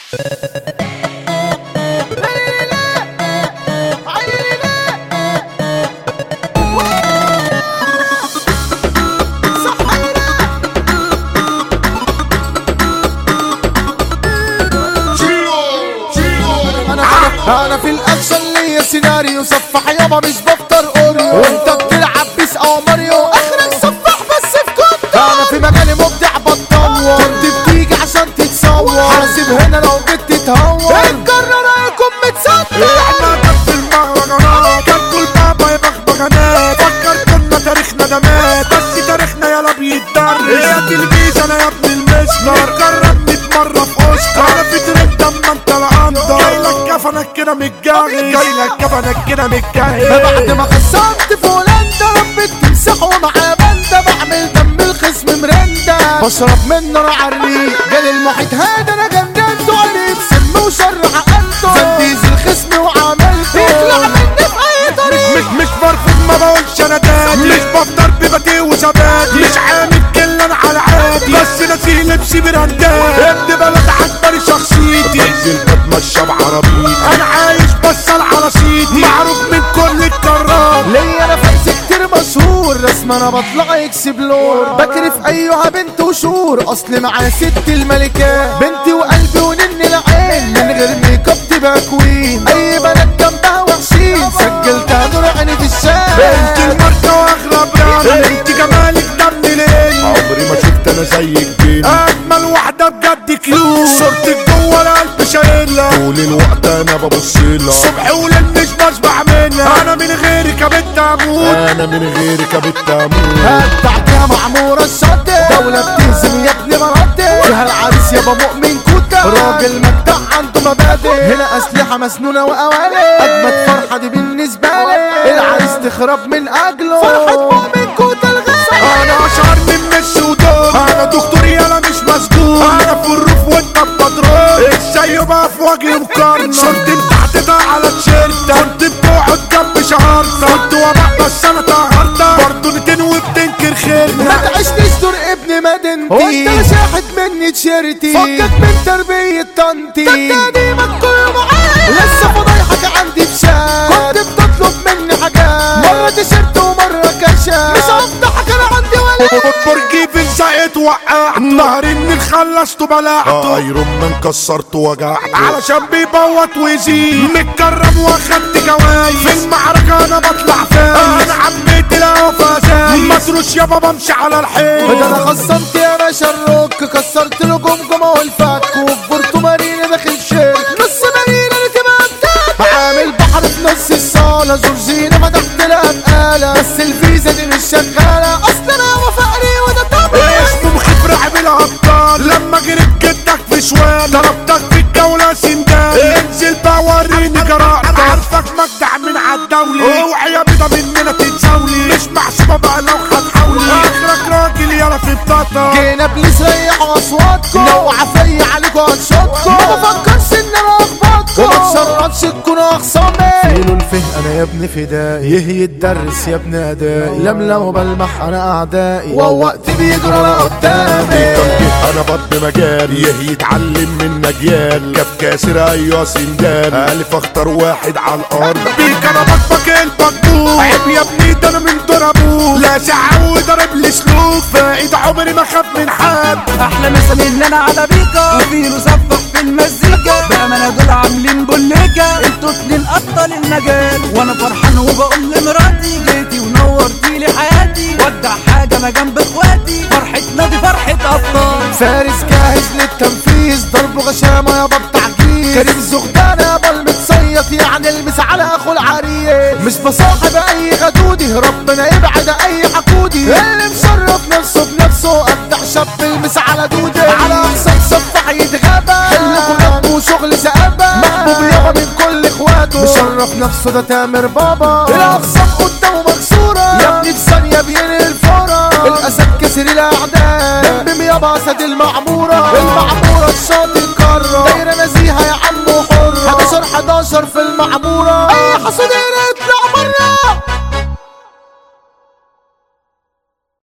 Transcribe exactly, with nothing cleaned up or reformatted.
انا في الاكشن ليا سيناريو صفح يابا مش بفطر اوريو، وانت بتلعب بيس او ماريو اخرك صفح بس في كنت. انا في مجالي مبدع بتطور، كنت بتيجي عشان تتصور، حاسب هنا لو جيت تتهور اتكرر هيكون متستر. احنا كف المهرجانات كان كل بابا يبغبغانات، فكر كنا تاريخنا ده مات بس تاريخنا يلا بيتدرس. يا تلفزيون انا يا ابن المسمار جربني مرة في اوسكار، انا في ترند اما انت العنضر جايلك كفنك كده متجهز، جايلك كفنك كده متجهز. بعد ما خسرت في هولندا ربيت تمسحوا معايا باندا، بعمل دم الخصم مرندا بشرب من نار عالريق، جالي المحيط هذا انا جننته عليه بسم وشر عقلته، زنديز الخصم وعملته يطلع مني في اي طريق. مش مش برفض ما بقولش انا تاني، مش بفطر بباتيه وثباتي، مش عامل كلا على عادي بس ناسي لبسي براندات، ابن بلد عجباني شخصيتي بنزل بتمشى بعربيتي، انا عايش بصل على صيتي معروف من كل الكرات. ليا انا فانز كتير مشهور رسم انا بطلع اكسبلور، بكرف ايها بنت وشور اصل معايا ست الملكات، بنتي وقلبي ونن العين من غير ميك اب تبقى كوين، اي بنات جنبها وحشين سجلتها نور عيني في الشارع. بنت الماركة واغلى براند، انت جمالك ده منين، عمري ما شفت انا زيك بين، اجمل واحدة بجد كيوت، صورتك جوه القلب شايلها طول الوقت انا ببصلها، صبح وليل مش بشبع منها، انا من غيرك يا بنت اموت، انا من غيرك يا بنت اموت. هتعديها معمورة الشاطئ دولة بتهزم يا ابني مناطق، فيها العريس يابا مؤمن كوتا راجل مجدع عنده مبادئ، هنا اسلحة مسنونة واوالي اجمد فرحة دي بالنسبة لي، العريس تخرب من اجله فرحة مؤمن كوتا الغالي. انا اشهر من ميسي ودول، انا دكتور يالا مش مسجون، انا في الروف وانت ببدرون، ازاي يبقى في وجهي مقارنة، شرطي تحت على تيشيرتك، كنت بتقعد جنب شهرتك، كنت وباء بس انا طهرتك برضه نتين وبتنكر خيرنا. ما تعيشنيش دور ابن مدينتي وانت شاحت مني تيشيرتي، فكك من تربية طنطي تقديمك كله معايا، لسه فضايحك عندي بشات، كنت بتطلب مني حاجات مرة تيشيرت ومرة كاشات، مش هفضحك انا عندي ولا برجي في الزقت وقعت، نهر النيل خلصته بلعته، ايرون مان كسرته وجعته، علشان بيبوط ويزيد متكرم واخدت جوايز، في المعركة انا بطلع فايز، انا عميت الهوفا زايز مسروش يابا بمشي على الحيط، ده انا خصمت يا باشا الروك كسرت له جمجمة والفك، وفجرته مارينا داخل شيرك نص مارينا اللي تبقى بتاعتي، بعمل بحر في نص الصالة جورجينا فتحت لها بقالة، بس الفيزا دي مش شغالة اصل انا وفقري وده طبعي اسمه مخيف رعب الابطال، لما جريت جدك في شوال ضربتك في الجولة سندال، انزل بقى وريني جرأتك، عارفك مجدع من عالدولي، اوعي يا بيضة مننا تتزاولي، مش محسوبة بقى لو هتحاولي، اخرك راجل يلا في بطاطا، جينا بليز ريحوا اصواتكم لو عفية عليكوا هنشطكم، ما بفكرش ان انا اخبطكم وما تشرطش تكونوا اخصامي، فيلو الفه انا يا ابن فدائي يهي الدرس يا ابن ادائي، لملم بلمح انا اعدائي ووقت بيجروا انا قدامي، انا بطن مجال يهي يتعلم من نجيال، كف كاسر ايوه سندال، الف اختار واحد على الارض بيك انا بطبك البطبوق، عيب يا ابني ده انا من دور ابوك، لا ساعة وضرب لي سلوك، فايد عمري ما خاف من حد، احلى مثل ان انا على بيكا وفيلو سفح في المزيكا، بامانه دول عاملين بوليكا، انتوا اتنين ابطال المجال، وانا فرحان وبقول لمراتي جيتي ونورتي لي حياتي، ودع حاجه انا جنب اخواتي، فرحتنا دي فرحه ابطال، فارس جاهز للتنفيذ ضرب غشامه يابا بتعجيز، كريم زغدان يابا المتصيط يعني المس على اخو العريس، مش بصاحب اي غدودي ربنا يبعد اي حقودي، اللي مشرف نفسه بنفسه ابدع شاب المس على دودي، على اقصى صفح يتغابى خليكوا جنبه شغل زقابه، محبوب يابا من كل اخواته، مشرف نفسه ده تامر بابا، الاقسام قدامه مكسوره يا ابني في ثانيه بينقل الفوره، الاسد كسر الاعداء دمم يابا اسد المعموره، المعموره الشاطئ القاره دايره نزيهه يا عم حره، حداشر حداشر في المعموره اي حصاد